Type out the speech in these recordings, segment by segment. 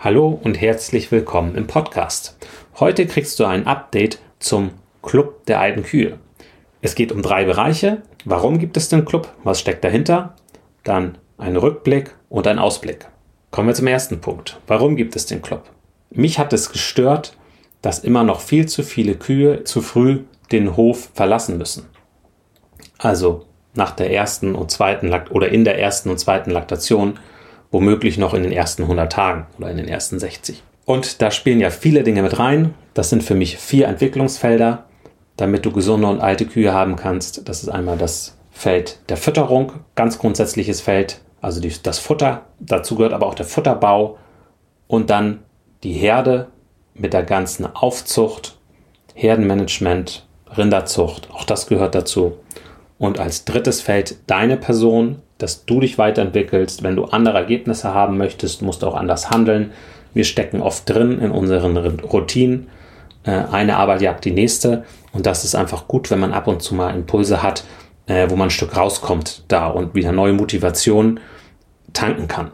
Hallo und herzlich willkommen im Podcast. Heute kriegst du ein Update zum Club der alten Kühe. Es geht um 3 Bereiche. Warum gibt es den Club? Was steckt dahinter? Dann ein Rückblick und ein Ausblick. Kommen wir zum ersten Punkt. Warum gibt es den Club? Mich hat es gestört, dass immer noch viel zu viele Kühe zu früh den Hof verlassen müssen. Also nach der ersten und zweiten oder in der ersten und zweiten Laktation, womöglich noch in den ersten 100 Tagen oder in den ersten 60. Und da spielen ja viele Dinge mit rein. Das sind für mich 4 Entwicklungsfelder, damit du gesunde und alte Kühe haben kannst. Das ist einmal das Feld der Fütterung, ganz grundsätzliches Feld, also das Futter. Dazu gehört aber auch der Futterbau und dann die Herde mit der ganzen Aufzucht, Herdenmanagement, Rinderzucht, auch das gehört dazu. Und als drittes Feld deine Person, dass du dich weiterentwickelst. Wenn du andere Ergebnisse haben möchtest, musst du auch anders handeln. Wir stecken oft drin in unseren Routinen. Eine Arbeit jagt die nächste. Und das ist einfach gut, wenn man ab und zu mal Impulse hat, wo man ein Stück rauskommt da und wieder neue Motivation tanken kann.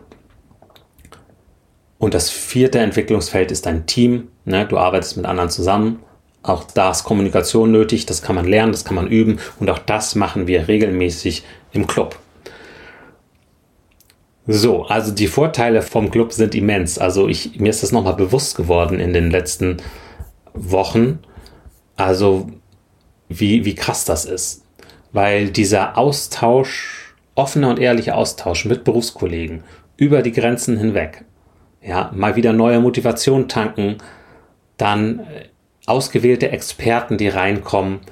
Und das 4. Entwicklungsfeld ist dein Team. Du arbeitest mit anderen zusammen. Auch da ist Kommunikation nötig. Das kann man lernen, das kann man üben. Und auch das machen wir regelmäßig im Club. So, also die Vorteile vom Club sind immens. Also mir ist das nochmal bewusst geworden in den letzten Wochen. Also wie krass das ist. Weil dieser Austausch, offener und ehrlicher Austausch mit Berufskollegen über die Grenzen hinweg, ja, mal wieder neue Motivation tanken, dann ausgewählte Experten, die reinkommen,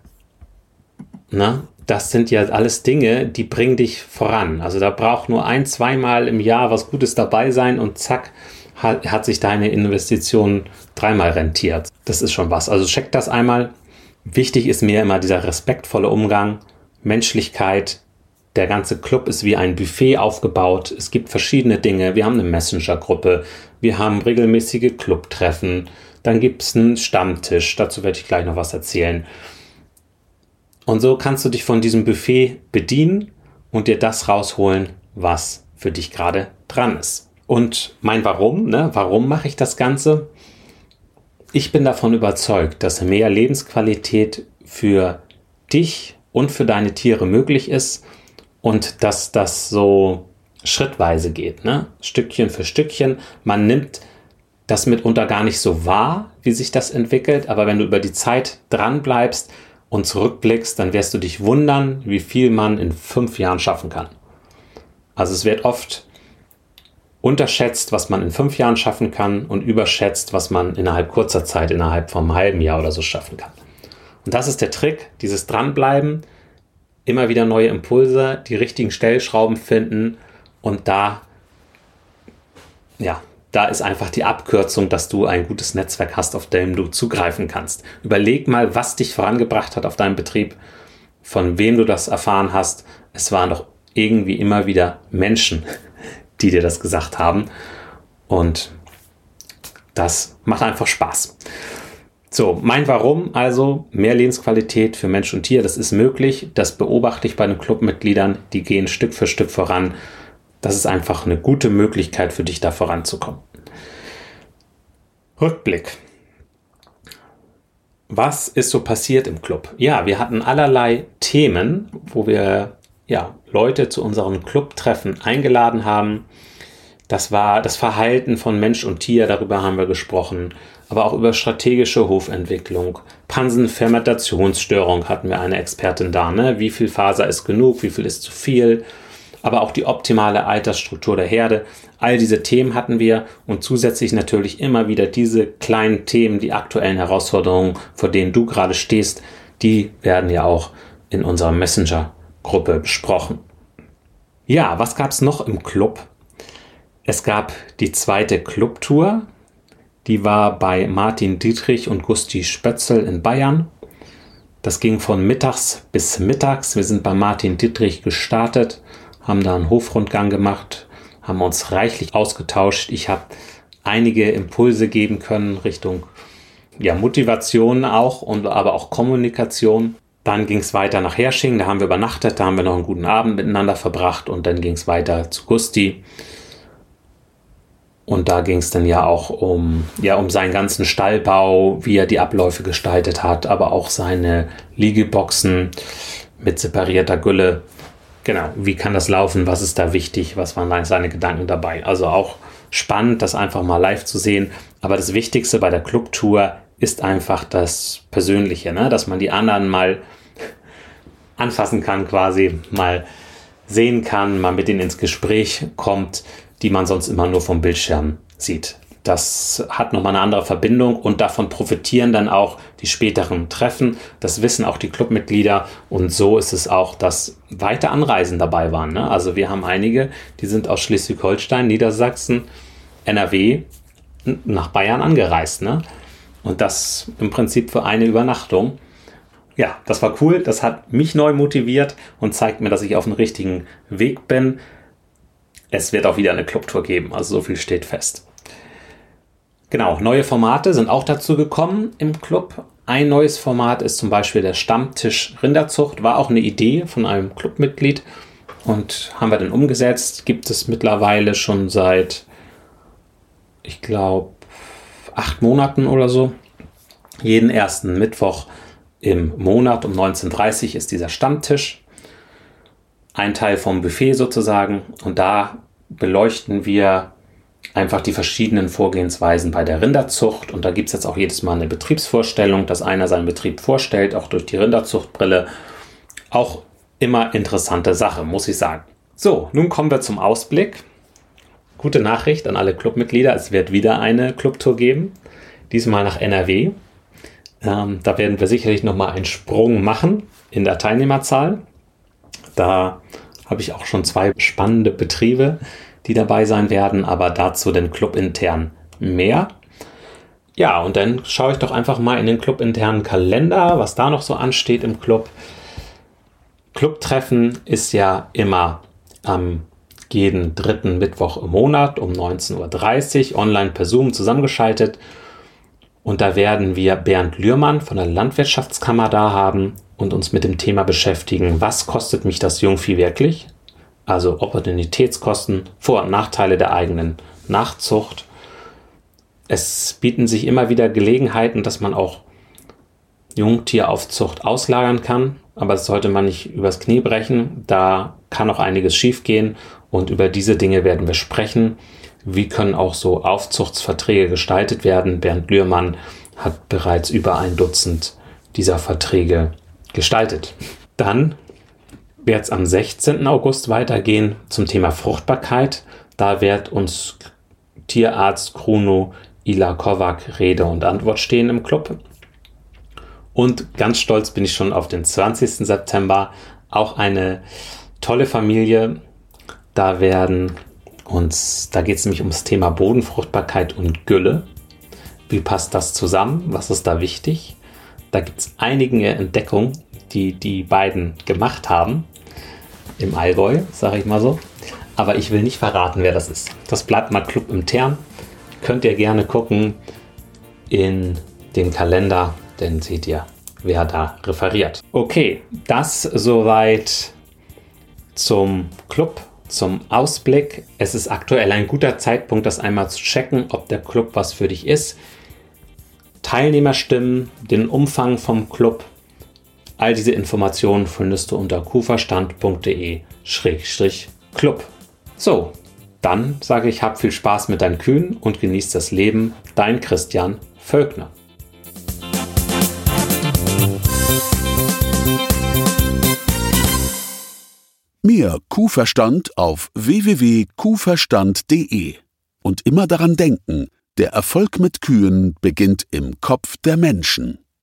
das sind ja alles Dinge, die bringen dich voran. Also da braucht nur 1-2 Mal im Jahr was Gutes dabei sein und zack, hat sich deine Investition 3-mal rentiert. Das ist schon was. Also check das einmal. Wichtig ist mir immer dieser respektvolle Umgang, Menschlichkeit. Der ganze Club ist wie ein Buffet aufgebaut. Es gibt verschiedene Dinge. Wir haben eine Messenger-Gruppe. Wir haben regelmäßige Clubtreffen. Dann gibt es einen Stammtisch. Dazu werde ich gleich noch was erzählen. Und so kannst du dich von diesem Buffet bedienen und dir das rausholen, was für dich gerade dran ist. Und mein Warum, warum mache ich das Ganze? Ich bin davon überzeugt, dass mehr Lebensqualität für dich und für deine Tiere möglich ist und dass das so schrittweise geht, Stückchen für Stückchen. Man nimmt das mitunter gar nicht so wahr, wie sich das entwickelt, aber wenn du über die Zeit dran bleibst und zurückblickst, dann wirst du dich wundern, wie viel man in 5 Jahren schaffen kann. Also es wird oft unterschätzt, was man in 5 Jahren schaffen kann und überschätzt, was man innerhalb kurzer Zeit, innerhalb von einem halben Jahr oder so schaffen kann. Und das ist der Trick, dieses Dranbleiben, immer wieder neue Impulse, die richtigen Stellschrauben finden und da ist einfach die Abkürzung, dass du ein gutes Netzwerk hast, auf dem du zugreifen kannst. Überleg mal, was dich vorangebracht hat auf deinem Betrieb, von wem du das erfahren hast. Es waren doch irgendwie immer wieder Menschen, die dir das gesagt haben. Und das macht einfach Spaß. So, mein Warum, also mehr Lebensqualität für Mensch und Tier, das ist möglich. Das beobachte ich bei den Clubmitgliedern, die gehen Stück für Stück voran. Das ist einfach eine gute Möglichkeit für dich, da voranzukommen. Rückblick. Was ist so passiert im Club? Ja, wir hatten allerlei Themen, wo wir Leute zu unseren Clubtreffen eingeladen haben. Das war das Verhalten von Mensch und Tier, darüber haben wir gesprochen. Aber auch über strategische Hofentwicklung. Pansenfermentationsstörung hatten wir eine Expertin da. Wie viel Faser ist genug, wie viel ist zu viel? Aber auch die optimale Altersstruktur der Herde. All diese Themen hatten wir und zusätzlich natürlich immer wieder diese kleinen Themen, die aktuellen Herausforderungen, vor denen du gerade stehst, die werden ja auch in unserer Messenger-Gruppe besprochen. Ja, was gab es noch im Club? Es gab die 2. Clubtour, die war bei Martin Dietrich und Gusti Spötzl in Bayern. Das ging von mittags bis mittags. Wir sind bei Martin Dietrich gestartet, haben da einen Hofrundgang gemacht, haben uns reichlich ausgetauscht. Ich habe einige Impulse geben können Richtung Motivation auch, aber auch Kommunikation. Dann ging es weiter nach Hersching, da haben wir übernachtet, da haben wir noch einen guten Abend miteinander verbracht und dann ging es weiter zu Gusti. Und da ging es dann ja auch um seinen ganzen Stallbau, wie er die Abläufe gestaltet hat, aber auch seine Liegeboxen mit separierter Gülle. Genau, wie kann das laufen, was ist da wichtig, was waren seine Gedanken dabei. Also auch spannend, das einfach mal live zu sehen. Aber das Wichtigste bei der Clubtour ist einfach das Persönliche, ne? Dass man die anderen mal anfassen kann, quasi mal sehen kann, mal mit denen ins Gespräch kommt, die man sonst immer nur vom Bildschirm sieht. Das hat nochmal eine andere Verbindung und davon profitieren dann auch die späteren Treffen. Das wissen auch die Clubmitglieder und so ist es auch, dass weite Anreisen dabei waren. Ne? Also wir haben einige, die sind aus Schleswig-Holstein, Niedersachsen, NRW nach Bayern angereist. Ne? Und das im Prinzip für eine Übernachtung. Ja, das war cool. Das hat mich neu motiviert und zeigt mir, dass ich auf dem richtigen Weg bin. Es wird auch wieder eine Clubtour geben, also so viel steht fest. Genau, neue Formate sind auch dazu gekommen im Club. Ein neues Format ist zum Beispiel der Stammtisch Rinderzucht. War auch eine Idee von einem Clubmitglied und haben wir dann umgesetzt. Gibt es mittlerweile schon seit, ich glaube, 8 Monaten oder so. Jeden ersten Mittwoch im Monat um 19:30 Uhr ist dieser Stammtisch. Ein Teil vom Buffet sozusagen. Und da beleuchten wir einfach die verschiedenen Vorgehensweisen bei der Rinderzucht. Und da gibt es jetzt auch jedes Mal eine Betriebsvorstellung, dass einer seinen Betrieb vorstellt, auch durch die Rinderzuchtbrille. Auch immer interessante Sache, muss ich sagen. So, nun kommen wir zum Ausblick. Gute Nachricht an alle Clubmitglieder, es wird wieder eine Clubtour geben. Diesmal nach NRW. Da werden wir sicherlich nochmal einen Sprung machen in der Teilnehmerzahl. Da habe ich auch schon 2 spannende Betriebe, die dabei sein werden, aber dazu den Club intern mehr. Ja, und dann schaue ich doch einfach mal in den clubinternen Kalender, was da noch so ansteht im Club. Clubtreffen ist ja immer am jeden 3. Mittwoch im Monat um 19:30 Uhr online per Zoom zusammengeschaltet. Und da werden wir Bernd Lührmann von der Landwirtschaftskammer da haben und uns mit dem Thema beschäftigen, was kostet mich das Jungvieh wirklich? Also Opportunitätskosten, Vor- und Nachteile der eigenen Nachzucht. Es bieten sich immer wieder Gelegenheiten, dass man auch Jungtieraufzucht auslagern kann, aber das sollte man nicht übers Knie brechen. Da kann auch einiges schiefgehen und über diese Dinge werden wir sprechen. Wie können auch so Aufzuchtsverträge gestaltet werden? Bernd Lührmann hat bereits über 1 Dutzend dieser Verträge gestaltet. Dann wird es am 16. August weitergehen zum Thema Fruchtbarkeit. Da wird uns Tierarzt Kruno Ila Kovac Rede und Antwort stehen im Club. Und ganz stolz bin ich schon auf den 20. September. Auch eine tolle Familie. Da geht es nämlich ums Thema Bodenfruchtbarkeit und Gülle. Wie passt das zusammen? Was ist da wichtig? Da gibt es einige Entdeckungen, die die beiden gemacht haben. Im Allgäu, sage ich mal so. Aber ich will nicht verraten, wer das ist. Das bleibt mal Club intern. Könnt ihr gerne gucken in den Kalender, dann seht ihr, wer da referiert. Okay, das soweit zum Club, zum Ausblick. Es ist aktuell ein guter Zeitpunkt, das einmal zu checken, ob der Club was für dich ist. Teilnehmerstimmen, den Umfang vom Club. All diese Informationen findest du unter kuhverstand.de/club. So, dann sage ich, hab viel Spaß mit deinen Kühen und genieß das Leben. Dein Christian Völkner. Mehr Kuhverstand auf www.kuhverstand.de. Und immer daran denken, der Erfolg mit Kühen beginnt im Kopf der Menschen.